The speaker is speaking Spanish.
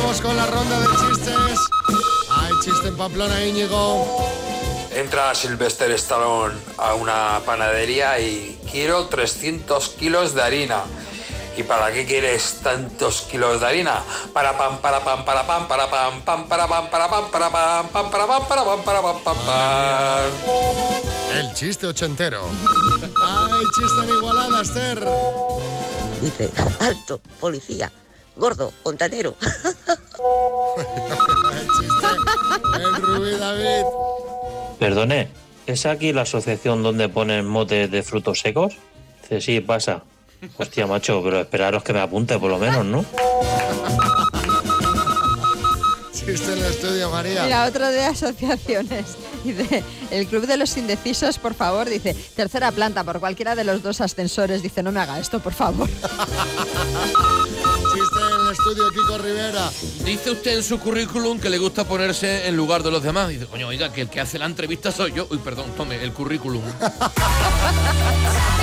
Vamos con la ronda de chistes. Hay chiste en Pamplona, Íñigo. Entra Sylvester Stallone a una panadería y quiero 300 kilos de harina. ¿Y para qué quieres tantos kilos de harina? Para pam, para pam, para pam, para pam, pam, para pam, para pam, para pam, pam, para pam, para pam, para pam, pam, pam. El chiste ochentero. Hay chiste en Igualada, Esther. Dice, alto, policía, gordo, fontanero. El chiste en Rubí, David. Perdone, ¿es aquí la asociación donde ponen motes de frutos secos? Dice, sí, pasa. Hostia, macho, pero esperaros que me apunte por lo menos, ¿no? Chiste en el estudio, María. Mira, otro de asociaciones. Dice, el Club de los Indecisos, por favor, dice, tercera planta, por cualquiera de los dos ascensores. Dice, no me haga esto, por favor. Chiste en el estudio, Kiko Rivera. Dice usted en su currículum que le gusta ponerse en lugar de los demás. Dice, coño, oiga, que el que hace la entrevista soy yo. Uy, perdón, tome el currículum.